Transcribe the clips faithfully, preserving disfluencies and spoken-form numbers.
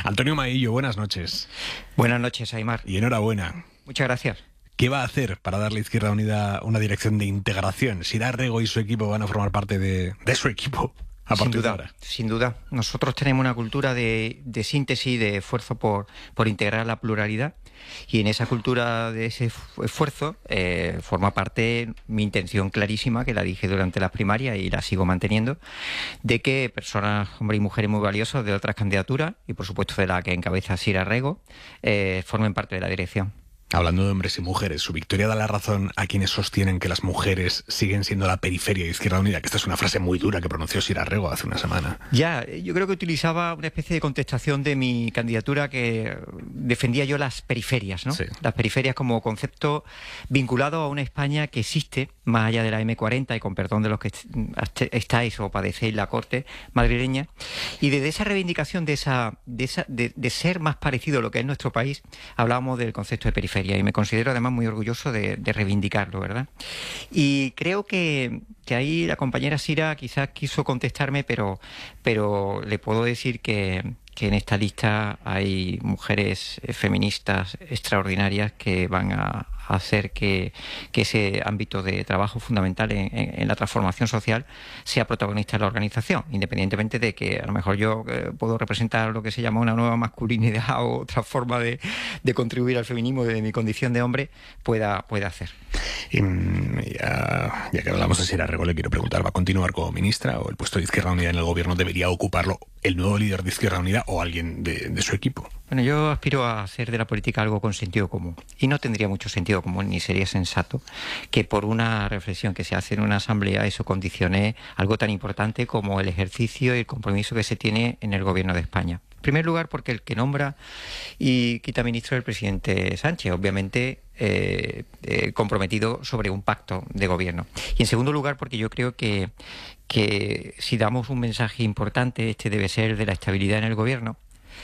Antonio Maillo, buenas noches. Buenas noches, Aimar. Y enhorabuena. Muchas gracias. ¿Qué va a hacer para darle a Izquierda Unida una dirección de integración? ¿Sira Rego y su equipo van a formar parte de, de su equipo a partir Sin duda, de ahora? sin duda. Nosotros tenemos una cultura de, de síntesis, de esfuerzo por, por integrar la pluralidad, y en esa cultura de ese esfuerzo eh, forma parte mi intención clarísima, que la dije durante las primarias y la sigo manteniendo, de que personas, hombres y mujeres muy valiosos de otras candidaturas, y por supuesto de la que encabeza Sira Rego, eh, formen parte de la dirección. Hablando de hombres y mujeres, su victoria da la razón a quienes sostienen que las mujeres siguen siendo la periferia de Izquierda Unida, que esta es una frase muy dura que pronunció Sira Rego hace una semana. Ya, yo creo que utilizaba una especie de contestación de mi candidatura, que defendía yo las periferias, ¿no? Sí. Las periferias como concepto vinculado a una España que existe más allá de la eme cuarenta, y con perdón de los que estáis o padecéis la corte madrileña, y desde esa reivindicación de esa, de esa, de, de ser más parecido a lo que es nuestro país, hablábamos del concepto de periferia. Y me considero además muy orgulloso de, de reivindicarlo, ¿verdad? Y creo que, que ahí la compañera Sira quizás quiso contestarme, pero, pero le puedo decir que, que en esta lista hay mujeres feministas extraordinarias que van a hacer que, que ese ámbito de trabajo fundamental en, en, en la transformación social sea protagonista de la organización, independientemente de que a lo mejor yo eh, puedo representar lo que se llama una nueva masculinidad o otra forma de, de contribuir al feminismo desde mi condición de hombre pueda, pueda hacer. Y ya, ya que hablamos de Sira Rego, le quiero preguntar, ¿va a continuar como ministra o el puesto de Izquierda Unida en el gobierno debería ocuparlo el nuevo líder de Izquierda Unida o alguien de, de su equipo? Bueno, yo aspiro a hacer de la política algo con sentido común, y no tendría mucho sentido común ni sería sensato que por una reflexión que se hace en una asamblea eso condicione algo tan importante como el ejercicio y el compromiso que se tiene en el gobierno de España. En primer lugar, porque el que nombra y quita ministro es el presidente Sánchez, obviamente eh, eh, comprometido sobre un pacto de gobierno. Y en segundo lugar, porque yo creo que, que si damos un mensaje importante, este debe ser de la estabilidad en el gobierno,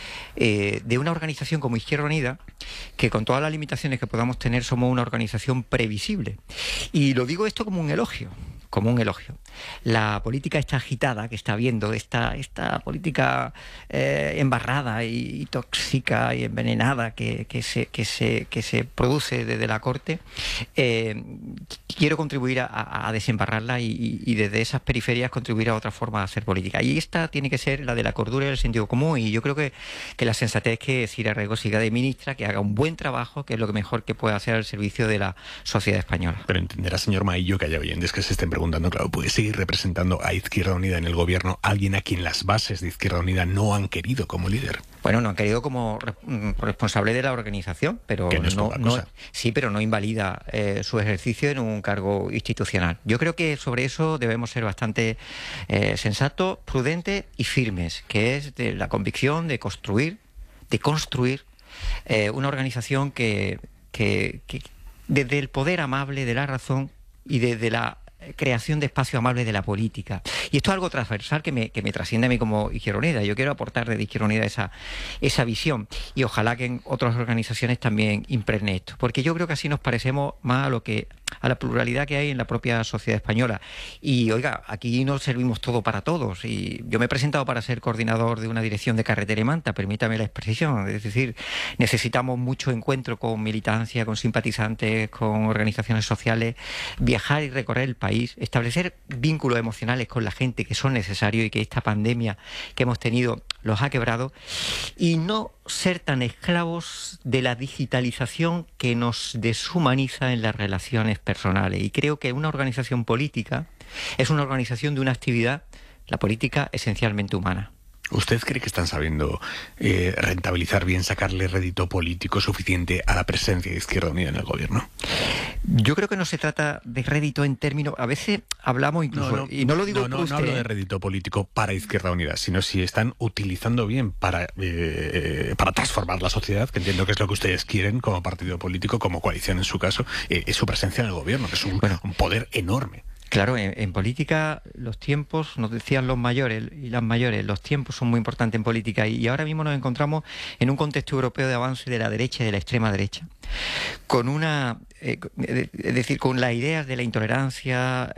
Eh, de una organización como Izquierda Unida, que con todas las limitaciones que podamos tener somos una organización previsible. Y lo digo esto como un elogio, como un elogio. La política esta agitada que está habiendo, esta, esta política eh, embarrada y, y tóxica y envenenada que, que, se, que, se, que se produce desde la corte, eh, quiero contribuir a, a desembarrarla y, y desde esas periferias contribuir a otra forma de hacer política. Y esta tiene que ser la de la cordura y el sentido común, y yo creo que, que la sensatez es que Sira Rego siga de ministra, que haga un buen trabajo, que es lo que mejor que puede hacer al servicio de la sociedad española. Pero entenderá, señor Maillo, que haya oyentes que se estén preguntando, claro, ¿puede seguir representando a Izquierda Unida en el gobierno alguien a quien las bases de Izquierda Unida no han querido como líder? Bueno, no han querido como responsable de la organización, pero que no, es no, no sí, pero no invalida eh, su ejercicio en un cargo institucional. Yo creo que sobre eso debemos ser bastante eh, sensatos, prudentes y firmes, que es de la convicción de construir, de construir eh, una organización que, que, que desde el poder amable de la razón y desde la creación de espacio amable de la política. Y esto es algo transversal que me, que me trasciende a mí como Izquierda Unida. Yo quiero aportar desde Izquierda Unida esa, esa visión, y ojalá que en otras organizaciones también impregne esto, porque yo creo que así nos parecemos más a lo que a la pluralidad que hay en la propia sociedad española. Y oiga, aquí nos servimos todo para todos, y yo me he presentado para ser coordinador de una dirección de carretera y manta, permítame la expresión, es decir, necesitamos mucho encuentro con militancia, con simpatizantes, con organizaciones sociales, viajar y recorrer el país, establecer vínculos emocionales con la gente que son necesarios y que esta pandemia que hemos tenido los ha quebrado, y no ser tan esclavos de la digitalización que nos deshumaniza en las relaciones personales. Y creo que una organización política es una organización de una actividad, la política, esencialmente humana. ¿Usted cree que están sabiendo eh, rentabilizar bien, sacarle rédito político suficiente a la presencia de Izquierda Unida en el gobierno? Yo creo que no se trata de rédito en términos... A veces hablamos incluso... No, no, y no lo digo no, no, por usted. No hablo de rédito político para Izquierda Unida, sino si están utilizando bien para, eh, para transformar la sociedad, que entiendo que es lo que ustedes quieren como partido político, como coalición en su caso, eh, es su presencia en el gobierno, que es un, bueno, un poder enorme. Claro, en, en política los tiempos, nos decían los mayores y las mayores, los tiempos son muy importantes en política, y, y ahora mismo nos encontramos en un contexto europeo de avance de la derecha y de la extrema derecha, con una eh, es decir, con las ideas de la intolerancia,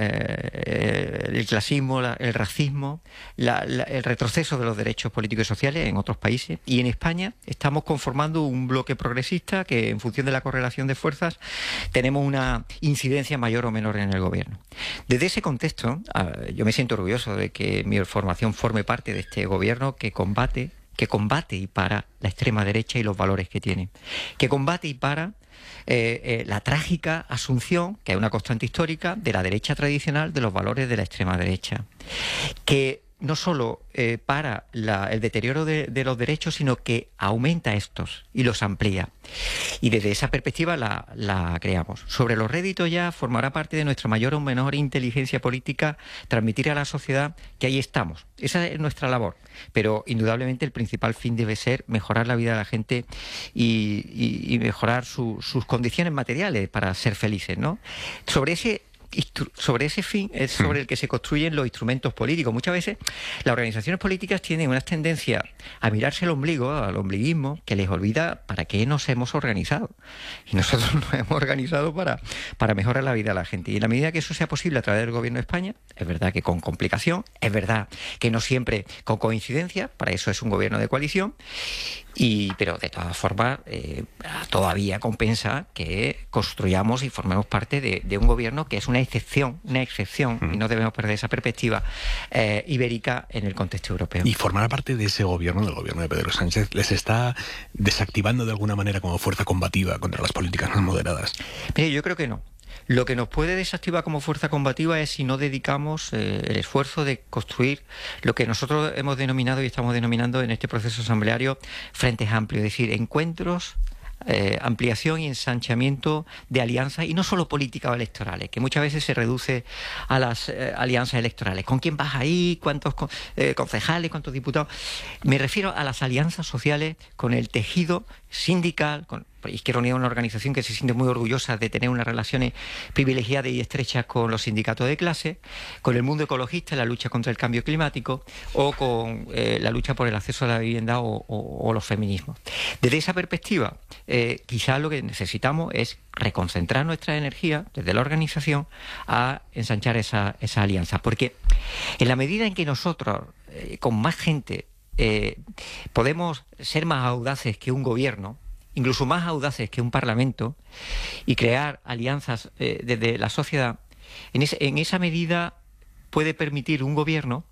eh, el clasismo, la, el racismo, la, la, el retroceso de los derechos políticos y sociales en otros países. Y en España estamos conformando un bloque progresista que, en función de la correlación de fuerzas, tenemos una incidencia mayor o menor en el gobierno. Desde ese contexto, yo me siento orgulloso de que mi formación forme parte de este gobierno que combate, que combate y para la extrema derecha y los valores que tiene, que combate y para eh, eh, la trágica asunción, que es una constante histórica, de la derecha tradicional de los valores de la extrema derecha, que no solo eh, para la, el deterioro de, de los derechos, sino que aumenta estos y los amplía. Y desde esa perspectiva la, la creamos. Sobre los réditos ya formará parte de nuestra mayor o menor inteligencia política transmitir a la sociedad que ahí estamos. Esa es nuestra labor. Pero indudablemente el principal fin debe ser mejorar la vida de la gente y, y, y mejorar su, sus condiciones materiales para ser felices, ¿no? Sobre ese Sobre ese fin es sobre el que se construyen los instrumentos políticos. Muchas veces las organizaciones políticas tienen una tendencia a mirarse el ombligo, al ombliguismo, que les olvida para qué nos hemos organizado. Y nosotros nos hemos organizado para, para mejorar la vida de la gente. Y en la medida que eso sea posible a través del Gobierno de España, es verdad que con complicación, es verdad que no siempre con coincidencia, para eso es un gobierno de coalición, y pero de todas formas eh, todavía compensa que construyamos y formemos parte de, de un gobierno que es una excepción, una excepción, mm. y no debemos perder esa perspectiva eh, ibérica en el contexto europeo. Y formar parte de ese gobierno, del gobierno de Pedro Sánchez, ¿les está desactivando de alguna manera como fuerza combativa contra las políticas más moderadas? Mire, yo creo que no. Lo que nos puede desactivar como fuerza combativa es si no dedicamos eh, el esfuerzo de construir lo que nosotros hemos denominado y estamos denominando en este proceso asambleario frentes amplios, es decir, encuentros, eh, ampliación y ensanchamiento de alianzas, y no solo políticas o electorales, que muchas veces se reduce a las eh, alianzas electorales. ¿Con quién vas ahí? ¿Cuántos eh, concejales? ¿Cuántos diputados? Me refiero a las alianzas sociales con el tejido sindical, con Izquierda Unida es una organización que se siente muy orgullosa de tener unas relaciones privilegiadas y estrechas con los sindicatos de clase, con el mundo ecologista en la lucha contra el cambio climático, o con eh, la lucha por el acceso a la vivienda o, o, o los feminismos. Desde esa perspectiva, eh, quizás lo que necesitamos es reconcentrar nuestra energía desde la organización a ensanchar esa, esa alianza, porque en la medida en que nosotros, eh, con más gente, eh, podemos ser más audaces que un gobierno, incluso más audaces que un parlamento, y crear alianzas eh, desde la sociedad, en, ese, en esa medida puede permitir un gobierno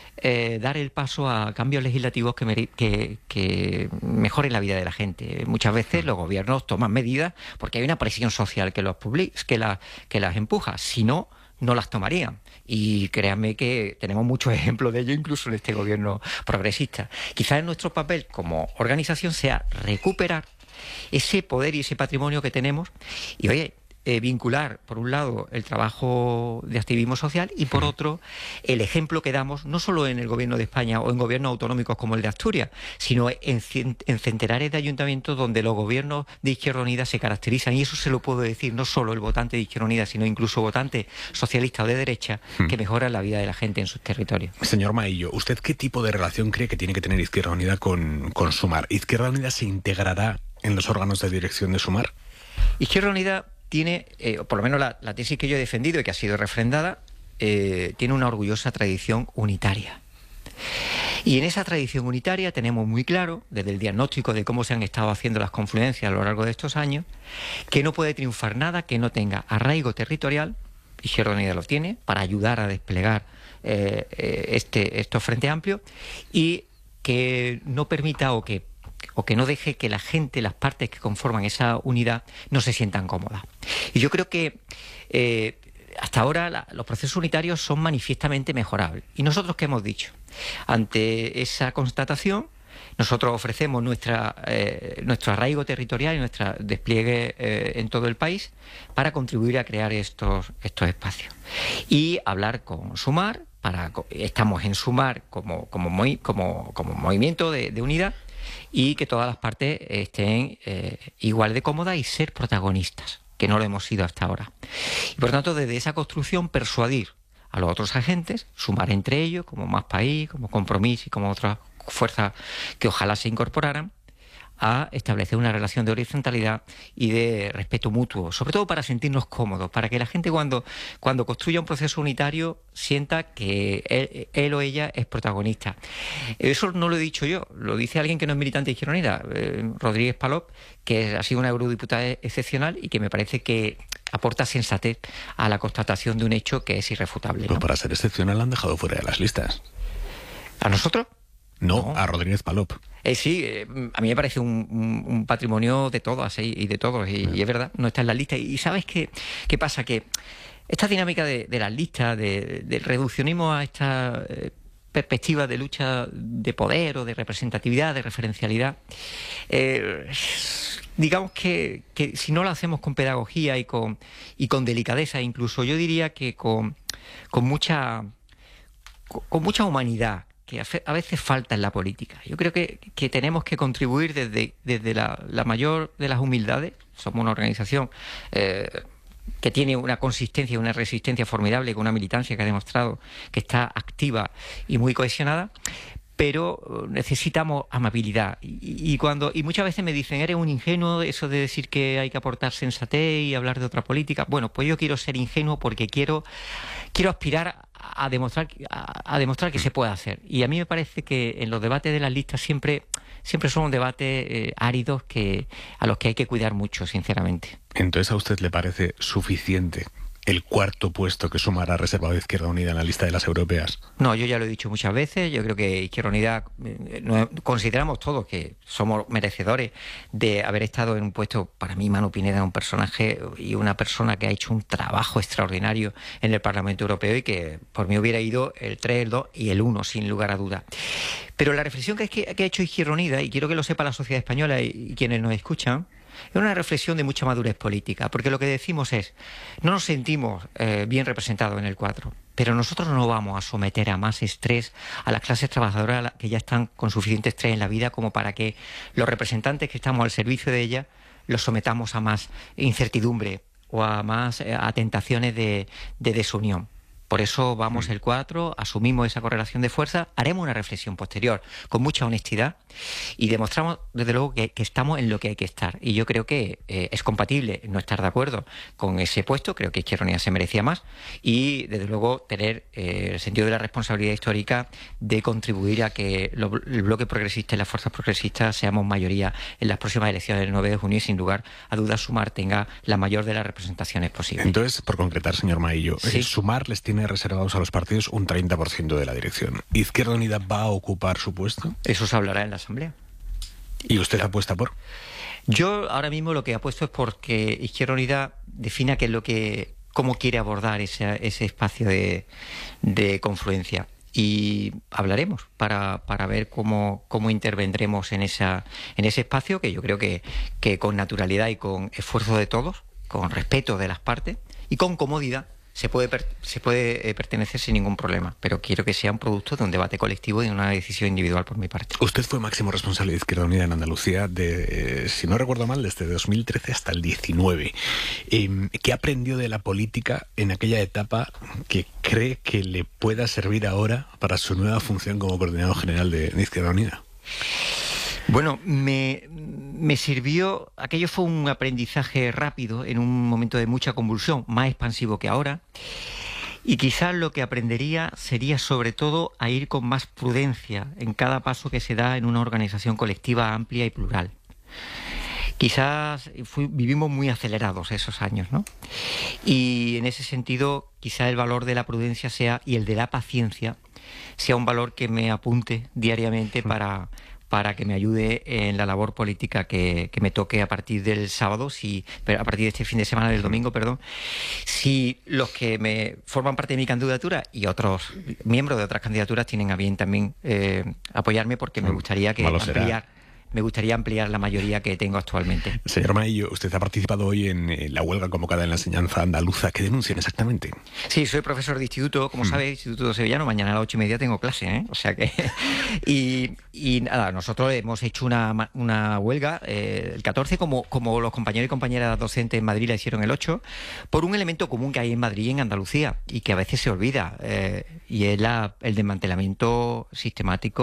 eh, dar el paso a cambios legislativos que, me, que, que mejoren la vida de la gente. Muchas veces los gobiernos toman medidas porque hay una presión social que, los public, que, la, que las empuja, si no, no las tomarían. Y créanme que tenemos muchos ejemplos de ello, incluso en este gobierno progresista. Quizás nuestro papel como organización sea recuperar ese poder y ese patrimonio que tenemos y, oye, eh, vincular, por un lado, el trabajo de activismo social y, por otro, el ejemplo que damos, no solo en el Gobierno de España o en gobiernos autonómicos como el de Asturias, sino en, en centenares de ayuntamientos donde los gobiernos de Izquierda Unida se caracterizan, y eso se lo puedo decir no solo el votante de Izquierda Unida, sino incluso votante socialista o de derecha, que mejoran la vida de la gente en sus territorios. Señor Maillo, ¿usted qué tipo de relación cree que tiene que tener Izquierda Unida con, con Sumar? ¿Izquierda Unida se integrará en los órganos de dirección de Sumar? Izquierda Unida tiene, eh, por lo menos la, la tesis que yo he defendido y que ha sido refrendada, eh, tiene una orgullosa tradición unitaria. Y en esa tradición unitaria tenemos muy claro, desde el diagnóstico de cómo se han estado haciendo las confluencias a lo largo de estos años, que no puede triunfar nada que no tenga arraigo territorial. Izquierda Unida lo tiene, para ayudar a desplegar eh, este, estos frentes amplios, y que no permita o que o que no deje que la gente, las partes que conforman esa unidad, no se sientan cómodas. Y yo creo que eh, hasta ahora la, los procesos unitarios son manifiestamente mejorables. ¿Y nosotros qué hemos dicho? Ante esa constatación, nosotros ofrecemos nuestra, eh, nuestro arraigo territorial y nuestro despliegue eh, en todo el país para contribuir a crear estos, estos espacios. Y hablar con Sumar, para, estamos en Sumar como, como, muy, como, como movimiento de, de unidad, y que todas las partes estén eh, igual de cómodas y ser protagonistas, que no lo hemos sido hasta ahora. Y por tanto, desde esa construcción, persuadir a los otros agentes, Sumar entre ellos, como Más País, como Compromís y como otras fuerzas que ojalá se incorporaran, a establecer una relación de horizontalidad y de respeto mutuo, sobre todo para sentirnos cómodos, para que la gente cuando, cuando construya un proceso unitario sienta que él, él o ella es protagonista. Eso no lo he dicho yo, lo dice alguien que no es militante de Izquierda Unida, eh, Rodríguez Palop, que ha sido una eurodiputada excepcional y que me parece que aporta sensatez a la constatación de un hecho que es irrefutable, ¿no? Pero para ser excepcional la han dejado fuera de las listas. ¿A nosotros? No, no. A Rodríguez Palop. Eh, sí, eh, a mí me parece un, un, un patrimonio de todas eh, y de todos, y, y es verdad, no está en la lista. Y, y ¿sabes qué, qué pasa? Que esta dinámica de, de las listas, de, del reduccionismo a esta eh, perspectiva de lucha de poder o de representatividad, de referencialidad, eh, digamos que, que si no lo hacemos con pedagogía y con, y con delicadeza, incluso yo diría que con, con mucha con, con mucha humanidad, que a veces falta en la política. Yo creo que, que tenemos que contribuir desde, desde la, la mayor de las humildades. Somos una organización eh, que tiene una consistencia y una resistencia formidable, con una militancia que ha demostrado que está activa y muy cohesionada, pero necesitamos amabilidad. Y, y, cuando, y muchas veces me dicen, eres un ingenuo, eso de decir que hay que aportar sensatez y hablar de otra política. Bueno, pues yo quiero ser ingenuo porque quiero, quiero aspirar a demostrar, a, a demostrar que se puede hacer. Y a mí me parece que en los debates de las listas siempre, siempre son debates eh, áridos que, a los que hay que cuidar mucho, sinceramente. Entonces, ¿a usted le parece suficiente el cuarto puesto que sumará reservado a Izquierda Unida en la lista de las europeas? No, yo ya lo he dicho muchas veces. Yo creo que Izquierda Unida, eh, no, consideramos todos que somos merecedores de haber estado en un puesto. Para mí, Manu Pineda es un personaje y una persona que ha hecho un trabajo extraordinario en el Parlamento Europeo y que por mí hubiera ido el tres, el dos y el uno, sin lugar a duda. Pero la reflexión que, es que, que ha hecho Izquierda Unida, y quiero que lo sepa la sociedad española y, y quienes nos escuchan, es una reflexión de mucha madurez política, porque lo que decimos es, no nos sentimos eh, bien representados en el cuatro, pero nosotros no vamos a someter a más estrés a las clases trabajadoras que ya están con suficiente estrés en la vida como para que los representantes que estamos al servicio de ellas los sometamos a más incertidumbre o a más eh, a tentaciones de, de desunión. Por eso vamos el cuatro, asumimos esa correlación de fuerza, haremos una reflexión posterior con mucha honestidad y demostramos, desde luego, que, que estamos en lo que hay que estar. Y yo creo que eh, es compatible no estar de acuerdo con ese puesto, creo que Izquierda Unida se merecía más, y, desde luego, tener eh, el sentido de la responsabilidad histórica de contribuir a que lo, el bloque progresista y las fuerzas progresistas seamos mayoría en las próximas elecciones del nueve de junio y, sin lugar a dudas, Sumar tenga la mayor de las representaciones posibles. Entonces, por concretar, señor Maillo, ¿sí? Sumar les tiene reservados a los partidos un treinta por ciento de la dirección. ¿Izquierda Unida va a ocupar su puesto? Eso se hablará en la Asamblea. ¿Y usted apuesta por? Yo ahora mismo lo que apuesto es porque Izquierda Unida defina qué es lo que, cómo quiere abordar ese, ese espacio de, de confluencia. Y hablaremos para, para ver cómo, cómo intervendremos en, esa, en ese espacio, que yo creo que, que con naturalidad y con esfuerzo de todos, con respeto de las partes y con comodidad, se puede, per, se puede eh, pertenecer sin ningún problema, pero quiero que sea un producto de un debate colectivo y de una decisión individual por mi parte. Usted fue máximo responsable de Izquierda Unida en Andalucía, de, eh, si no recuerdo mal, desde dos mil trece hasta el diecinueve. Eh, ¿Qué aprendió de la política en aquella etapa que cree que le pueda servir ahora para su nueva función como coordinador general de, de Izquierda Unida? Bueno, me, me sirvió, aquello fue un aprendizaje rápido en un momento de mucha convulsión, más expansivo que ahora, y quizás lo que aprendería sería sobre todo a ir con más prudencia en cada paso que se da en una organización colectiva amplia y plural. Quizás fui, vivimos muy acelerados esos años, ¿no? Y en ese sentido, quizás el valor de la prudencia sea, y el de la paciencia, sea un valor que me apunte diariamente para... para que me ayude en la labor política que, que me toque a partir del sábado, si, a partir de este fin de semana, del domingo, perdón, si los que me forman parte de mi candidatura y otros miembros de otras candidaturas tienen a bien también eh, apoyarme, porque me gustaría que ampliar... me gustaría ampliar la mayoría que tengo actualmente. Señor Maillo, usted ha participado hoy en eh, la huelga convocada en la enseñanza andaluza. ¿Qué denuncian exactamente? Sí, soy profesor de instituto, como mm. sabe, Instituto Sevillano. Mañana a las ocho y media tengo clase, ¿eh? O sea que... y, y nada, nosotros hemos hecho una, una huelga eh, el catorce, como, como los compañeros y compañeras docentes en Madrid la hicieron el ocho, por un elemento común que hay en Madrid y en Andalucía, y que a veces se olvida, eh, y es la, el desmantelamiento sistemático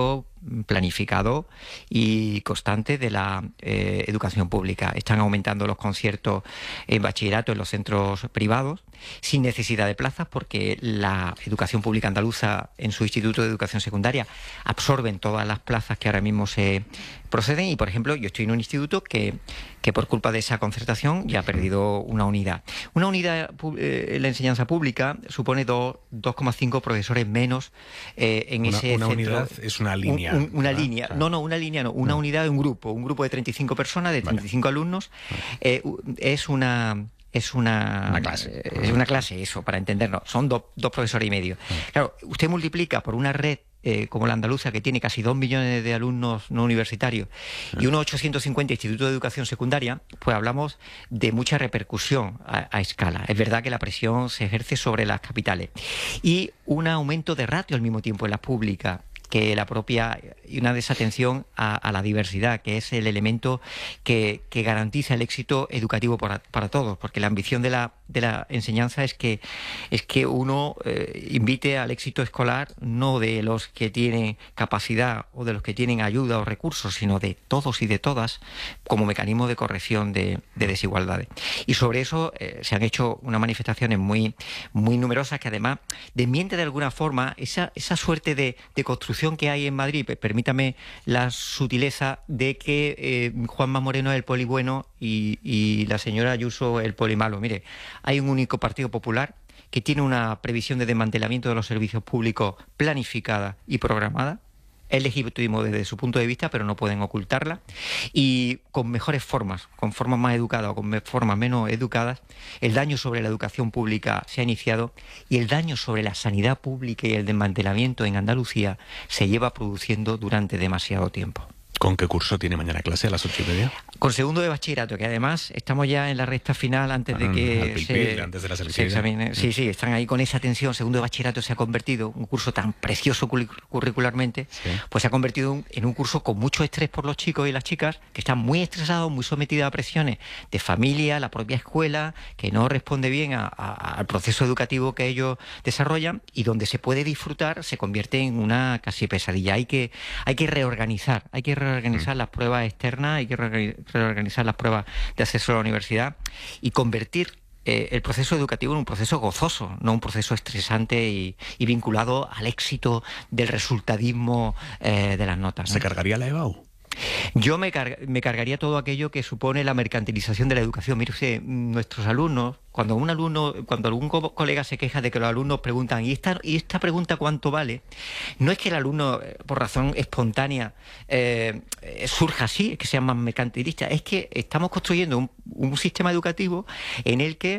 planificado y constante de la eh, educación pública. Están aumentando los conciertos en bachillerato en los centros privados sin necesidad de plazas, porque la educación pública andaluza en su Instituto de Educación Secundaria absorben todas las plazas que ahora mismo se proceden. Y, por ejemplo, yo estoy en un instituto que, que por culpa de esa concertación ya ha perdido una unidad. Una unidad eh, en la enseñanza pública supone dos coma cinco profesores menos eh, en una, ese una centro. Unidad es una línea. Un, un, una ¿verdad? línea. Claro. No, no, una línea no. Una no. unidad de un grupo. Un grupo de treinta y cinco personas, de treinta y cinco vale. alumnos. Vale. Eh, es una... Es una, una clase. Es una clase, eso, para entendernos. Son do, dos profesores y medio. Claro, usted multiplica por una red eh, como la andaluza, que tiene casi dos millones de alumnos no universitarios, y unos ochocientos cincuenta institutos de educación secundaria, pues hablamos de mucha repercusión a, a escala. Es verdad que la presión se ejerce sobre las capitales. Y un aumento de ratio al mismo tiempo en las públicas, que la propia, y una desatención a, a la diversidad, que es el elemento que, que garantiza el éxito educativo para, para todos, porque la ambición de la, de la enseñanza es que, es que uno eh, invite al éxito escolar no de los que tienen capacidad o de los que tienen ayuda o recursos, sino de todos y de todas, como mecanismo de corrección de, de desigualdades. Y sobre eso eh, se han hecho unas manifestaciones muy, muy numerosas, que además desmiente de alguna forma esa, esa suerte de, de construcción que hay en Madrid. Permítame la sutileza de que eh, Juanma Moreno es el poli bueno y, y la señora Ayuso el poli malo. Mire, hay un único Partido Popular que tiene una previsión de desmantelamiento de los servicios públicos planificada y programada. Es legítimo desde su punto de vista, pero no pueden ocultarla, y con mejores formas, con formas más educadas o con formas menos educadas, el daño sobre la educación pública se ha iniciado, y el daño sobre la sanidad pública y el desmantelamiento en Andalucía se lleva produciendo durante demasiado tiempo. ¿Con qué curso tiene mañana clase a las ocho y media? Con segundo de bachillerato, que además estamos ya en la recta final antes de que pil, se, pil, antes de la se examine. Sí, sí, están ahí con esa tensión. Segundo de bachillerato se ha convertido, un curso tan precioso curricularmente, sí. pues se ha convertido en un curso con mucho estrés por los chicos y las chicas, que están muy estresados, muy sometidos a presiones de familia, la propia escuela, que no responde bien a, a, al proceso educativo que ellos desarrollan, y donde se puede disfrutar se convierte en una casi pesadilla. Hay que, hay que reorganizar, hay que reorganizar mm. las pruebas externas, hay que reorganizar las pruebas de acceso a la universidad y convertir eh, el proceso educativo en un proceso gozoso, no un proceso estresante y, y vinculado al éxito del resultadismo eh, de las notas, ¿no? ¿Se cargaría la EBAU? Yo me, car me cargaría todo aquello que supone la mercantilización de la educación. Mire usted, nuestros alumnos, cuando un alumno, cuando algún co colega se queja de que los alumnos preguntan, ¿y esta, y esta pregunta cuánto vale? No es que el alumno, por razón espontánea, eh, surja así, es que sea más mercantilista, es que estamos construyendo un, un sistema educativo en el que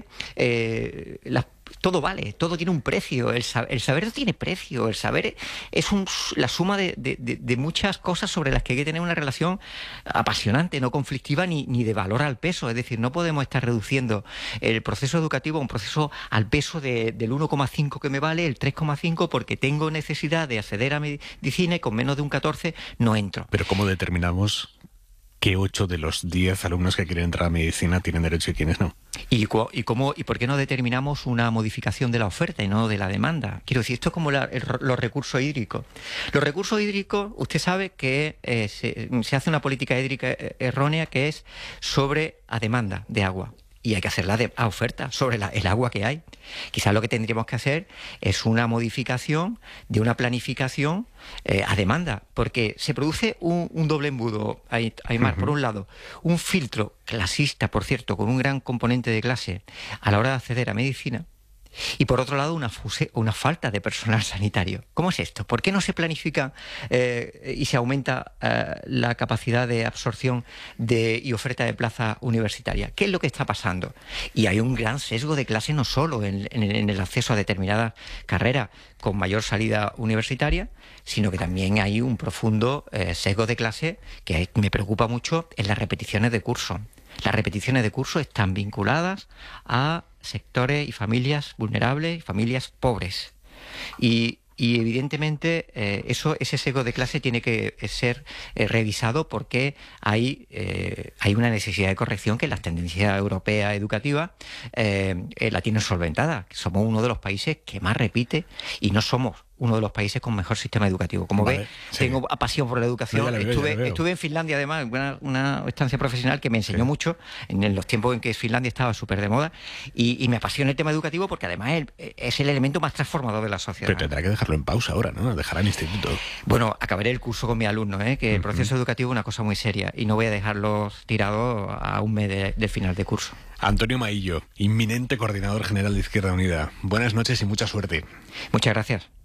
eh, las todo vale, todo tiene un precio, el, sab el saber tiene precio, el saber es un, la suma de, de, de muchas cosas sobre las que hay que tener una relación apasionante, no conflictiva ni, ni de valor al peso. Es decir, no podemos estar reduciendo el proceso educativo a un proceso al peso de, del uno coma cinco que me vale, el tres coma cinco, porque tengo necesidad de acceder a medicina y con menos de un catorce no entro. Pero ¿cómo determinamos que ocho de los diez alumnos que quieren entrar a medicina tienen derecho y quiénes no? ¿Y, y, cómo, ¿Y por qué no determinamos una modificación de la oferta y no de la demanda? Quiero decir, esto es como la, el, los recursos hídricos. Los recursos hídricos, usted sabe que eh, se, se hace una política hídrica errónea que es sobre a demanda de agua. Y hay que hacerla de, a oferta sobre la, el agua que hay. Quizás lo que tendríamos que hacer es una modificación de una planificación eh, a demanda, porque se produce un, un doble embudo, Aymar. Uh-huh. Por un lado, un filtro clasista, por cierto, con un gran componente de clase a la hora de acceder a medicina, y por otro lado una, fuse, una falta de personal sanitario. ¿Cómo es esto? ¿Por qué no se planifica eh, y se aumenta eh, la capacidad de absorción de, y oferta de plaza universitaria? ¿Qué es lo que está pasando? Y hay un gran sesgo de clase no solo en, en, en el acceso a determinadas carreras con mayor salida universitaria, sino que también hay un profundo eh, sesgo de clase que me preocupa mucho en las repeticiones de curso. Las repeticiones de curso están vinculadas a sectores y familias vulnerables y familias pobres. Y, y evidentemente eh, eso, ese sesgo de clase tiene que ser eh, revisado, porque hay, eh, hay una necesidad de corrección que las tendencias europeas educativas eh, eh, la tienen solventada. Somos uno de los países que más repite, y no somos uno de los países con mejor sistema educativo. Como Vale, ve, sí. tengo pasión por la educación. No, ya lo veo, estuve, ya lo veo. estuve en Finlandia, además, una, una estancia profesional que me enseñó Sí. mucho en, en los tiempos en que Finlandia estaba súper de moda, y, y me apasiona el tema educativo porque además el- es el elemento más transformador de la sociedad. Pero tendrá que dejarlo en pausa ahora, ¿no? Dejará el instituto. Bueno, acabaré el curso con mis alumnos, ¿eh? Que el Ujú. proceso educativo es una cosa muy seria y no voy a dejarlos tirados a un mes de- del final de curso. Antonio Maillo, inminente coordinador general de Izquierda Unida. Buenas noches y mucha suerte. Muchas gracias.